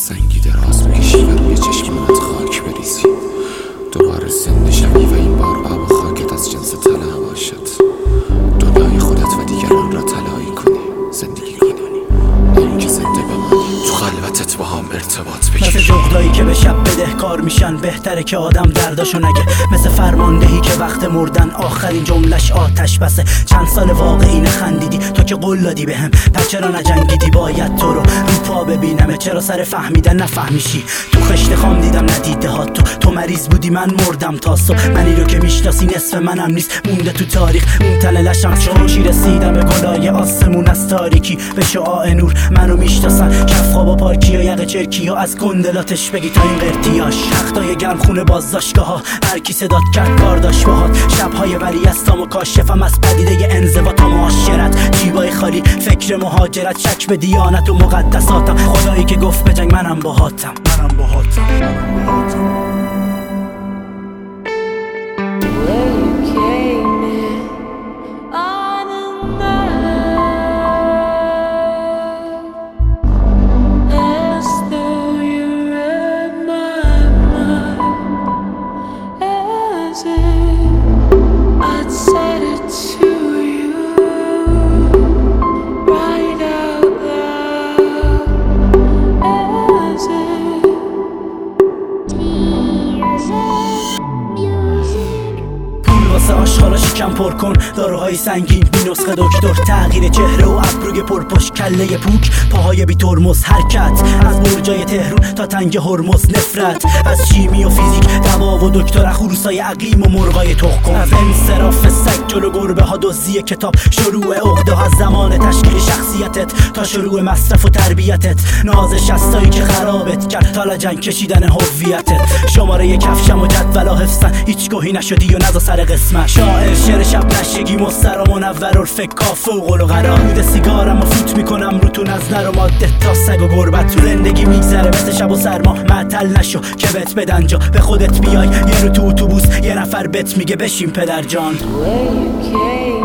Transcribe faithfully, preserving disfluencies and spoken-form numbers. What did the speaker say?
سنگی دراز بکشی و روی چشمانت خاک بریزی، دوباره زنده شوی و این بار آب و خاکت از جنس طلا باشد، دنیای خودت و دیگران را طلایی کنی، زندگی کنی، نه اینکه زنده بمانی تو خلوتت با هم ارتباط بگیری. مثل جغدایی که به شب بدهکار میشن، بهتره که آدم درداشو نگه. مثل فرماندهی که وقت مردن آخرین جملش آتش بسه. چند سال واقعی نخندیدی تو که قول دادی بهم، پس چرا نجنگیدی؟ باید تو رو رو پا ببینمه، چرا سر فهمیدن نفهمیشی؟ تو خشت خام دیدم ندیده ها تو تو مریض بودی من مردم تا صبح. منی رو که میشناسی نصف منم نیست، مونده تو تاریخ اون تله لشم. چونشی رسیدم به گلای آسمون از تاریکی، به شعاع نور منو میشناسن. کف خوابا پارکی و یقه چرکی ها، از گندلاتش بگی تا این قرتیاش. تختای گرم خونه بازداشتگاه ها، هر کی صدات کرد کار داشت باهات. شبهای ولی از تام و کاشفم از پدیده انزوا تا معاشرت. جیبای خالی فکر مهاجرت، شک به دیانت و مقدساتم. خدایی که گفت به جنگ منم باهاتم، منم باهاتم، منم باهاتم. آشغالا شکم پر کن، داروهای سنگین بی نسخه دکتر. تغییر چهره و ابروی پرپشت، کله پوک، پاهای بی ترمز. حرکت از برجای تهرون تا تنگ هرمز. نفرت از شیمی و فیزیک، دوا و دکتر. خروسای اقلیم و مرغای تخم. از انصراف سگ جلو گربه ها، دزدی کتاب. شروع عقده از زمان تشکیل شخصیتت تا شروع مصرف و تربیتت. ناز شستایی که خرابت کرد تا لجنگ کشیدن هویتت. شماره کفشم و جدولا حفظن، هیچ گوهی نشدی و نزا سر قسمت. شاعر شعر شب نشگی مستر و منور عرف کافه و قول و قرار. میده سیگارم و فوت میکنم رو تو نظر و ماده تا سگ و گربت. تو زندگی میگذره مثل شب و سرما، معطل نشو که بت بدن جا. به خودت بیای یه رو تو اتوبوس، یه نفر بت میگه بشین پدر جان.